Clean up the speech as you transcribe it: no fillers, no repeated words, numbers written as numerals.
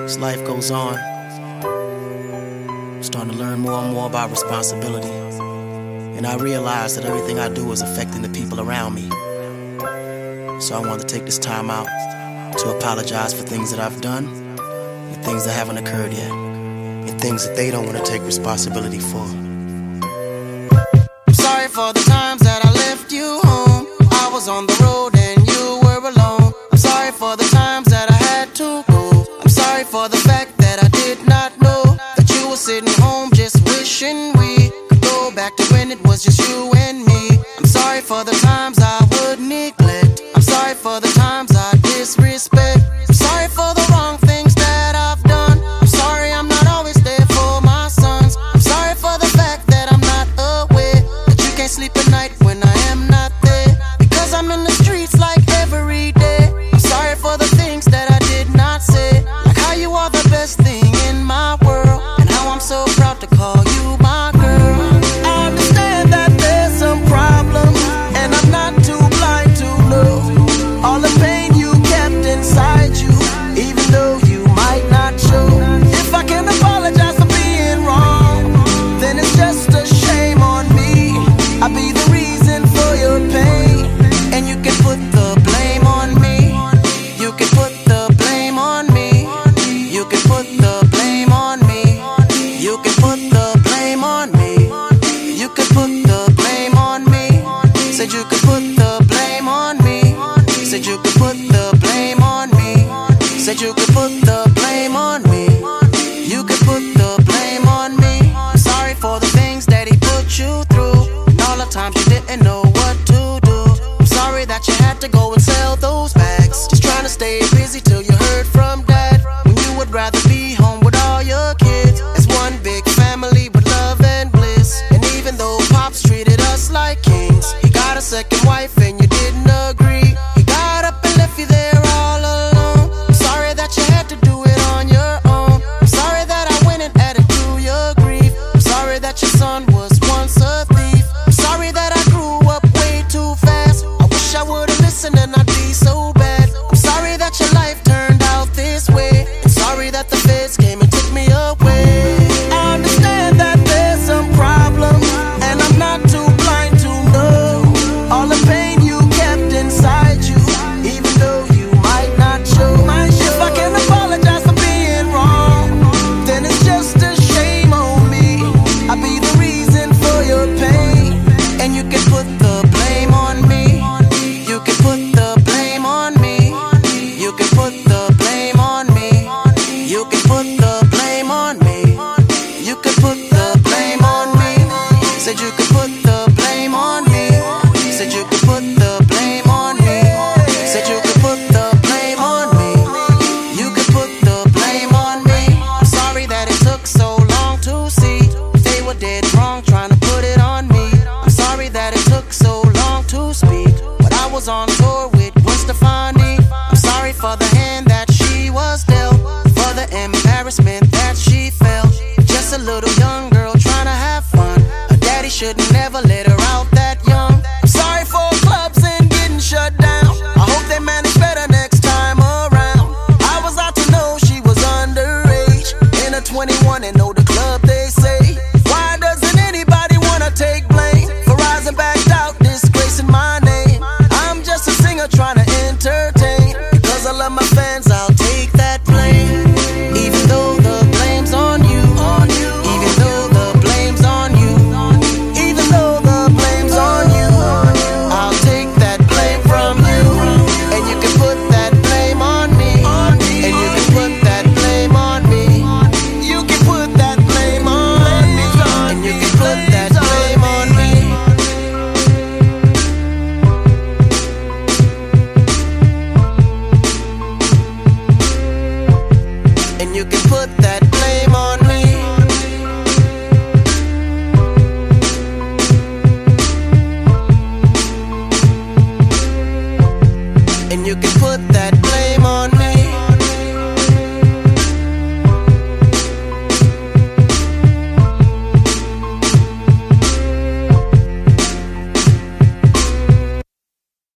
As life goes on, I'm starting to learn more and more about responsibility. And I realize that everything I do is affecting the people around me. So I want to take this time out to apologize for things that I've done and things that haven't occurred yet, and things that they don't want to take responsibility for. I'm sorry for the times that I left you home. I was on the road and you were alone. I'm sorry for the times that I had to go. I'm sorry for the fact that I did not know that you were sitting home just wishing we could go back to when it was just you and me. I'm sorry for the times I would neglect. I'm sorry for the times I disrespect. I'm sorry for the wrong things that I've done. I'm sorry I'm not always there for my sons. I'm sorry for the fact that I'm not aware that you can't sleep at night when I am not there, because I'm in the streets like every day. I'm sorry for the things that I did not say, like how you are the best thing in my world, and how I'm so proud to call you my girl. I understand that there's some problems, and I'm not too blind to know all the pain you kept inside you, even though you might not show. If I can apologize for being wrong, then it's just a shame on me. I'll be the reason for your pain, and you can put the blame on me. You can put the blame on me. You can put the blame on me. You can put the blame on me. You can put the blame on me. Said you could put the blame on me. Said you could put the blame on me. Said you could put the blame on me. You could put the blame on me. I'm sorry for the things that he put you through, and all the times you didn't know what to do. I'm sorry that you had to go and sell those bags, just trying to stay busy till you heard from dad, when you would rather be home with all your kids as one big family with love and bliss. And even though Pops treated us like kings, he got a second wife and you didn't agree. He got up and left you there all alone. I'm sorry that you had to do it on your own. I'm sorry that I went and added to your grief. I'm sorry that your son was once a thief. I'm sorry that I grew up way too fast. I wish I would've listened and I'd be so bad. I'm sorry that your life turned out this way, and sorry that the feds came and took me away. I understand that there's some problems, and I'm not too blind to know all the pain you kept inside you, even though you might not show. If I can apologize for being wrong, then it's just a shame on me. I'll be the reason for your pain, and you can put the blame on me. You can put the blame on me. You can put the blame on me. You can put the blame on me. You can put the blame on me. Said you could put the blame on me. Said you could put the blame on me. Said you could put the blame on me. You could put the blame on me. I'm sorry that it took so long to see they were dead wrong trying to put it on me. I'm sorry that it took so long to speak, but I was on tour with Gwen Stefani. I'm sorry for the hand that she was dealt, for the embarrassment that she felt. Just a little young girl trying to have fun. Her daddy should never let her out that young. I'm sorry for clubs and getting shut down. I hope they manage better next time around. I was out to know she was underage, in her 21 and know the club they say. Why doesn't anybody wanna take blame for rising back out, disgracing my name? I'm just a singer trying to entertain. Because I love my fans, I'll take that blame. Even though the blame's on you. Even though the blame's on you. Even though the blame's on you. I'll take that blame from you. And you can put that blame on me. And you can put that blame on me. You can put that blame on me. And you can put that blame on me. And you can put that blame on me. And you can put that blame on me.